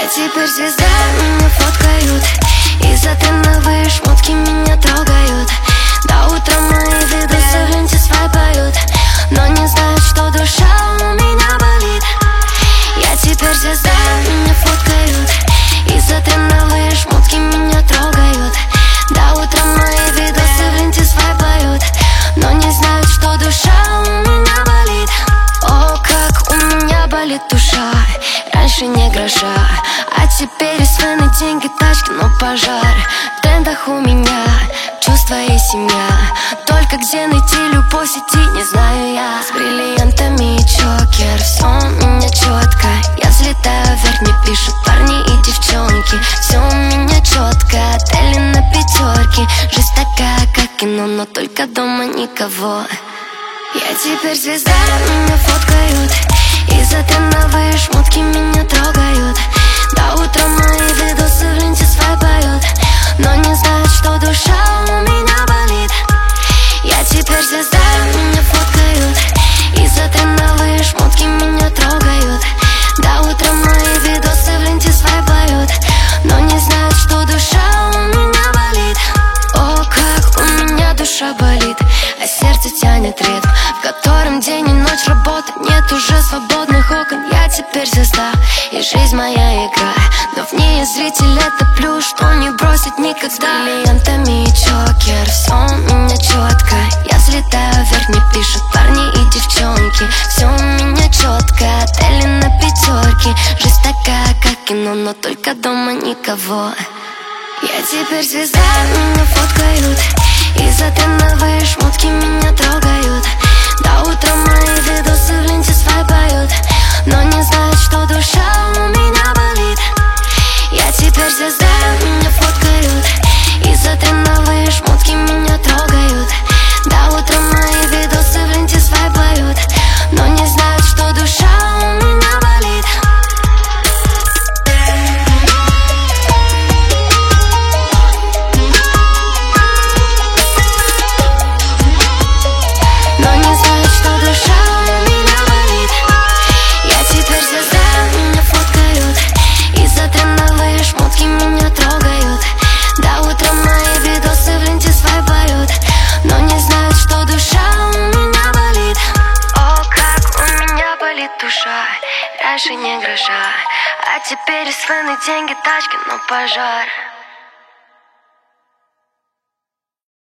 теперь звезда, меня фоткают, и за трендовые шмотки меня трогают. До утра мои видосы в ленте свайпают, но не знают, что душа у меня болит. Я теперь звезда, меня фоткают, и за трендовые шмотки меня трогают. До утра мои видосы в ленте свайпают, но не знают, что душа у меня болит. О, как у меня болит душа, раньше не гроша, а теперь из вены деньги, тачки, но пожар. В трендах у меня чувства и семья, только где найти любовь в сети, не знаю я. С бриллиантами и чокер, все у меня четко. Я взлетаю вверх, мне пишут парни и девчонки. Все у меня четко, отели на пятерке. Жизнь такая, как кино, но только дома никого. Я теперь звезда, меня фоткают, и за трендовые шмотки меня трогают. До утра мои видосы в ленте свайпают, но не знают, что душа у меня болит. Я теперь звезда, меня фоткают, и за трендовые шмотки меня трогают. До утра мои видосы в ленте свайпают, но не знают, что душа у меня болит. О, как у меня душа болит, а сердце тянет ритм, в котором день и ночь работа, нет уже свободных окон. Я теперь звезда, и жизнь моя игра, но в ней зритель это плюс, что не бросит никогда. С бриллиантами и чокер, все у меня четко. Я взлетаю вверх, мне пишут парни и девчонки. Все у меня четко, отели на пятерке. Жизнь такая, как кино, но только дома никого. Я теперь звезда, меня фоткают, и за трендовые шмотки меня трогают. До утра мои видосы в ленте свайпают, но не знают, что душа у меня болит. Я теперь звезда, меня фоткают, и за трендовые шмотки меня трогают. До утра мои видосы в ленте свайпают, но не знают, что душа у меня болит. Но не знают, что душа у меня болит. Я теперь звезда, меня фоткают, и за трендовые шмотки меня трогают. До утра мои видосы в ленте свайпают, но не знают, что душа у меня болит. О, как у меня болит душа, раньше не гроша, а теперь из вены деньги, тачки, но пожар.